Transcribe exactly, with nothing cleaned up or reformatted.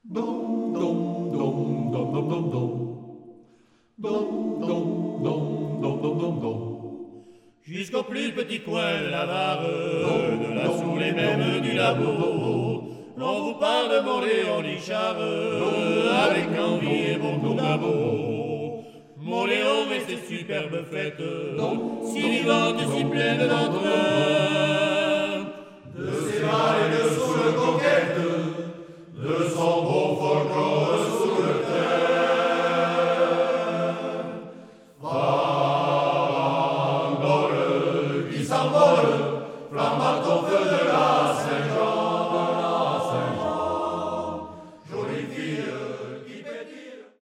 Dom, dom, dom, dom, dom, dom, dom. Dom, dom, dom, dom, dom, dom, dom. Jusqu'au plus petit coin de la barre, de la soule et même du labo, l'on vous parle de mon Léon Lichard, avec envie et bon comme un beau. Mon Léon et ses superbes fêtes, si vivantes, si pleines d'entre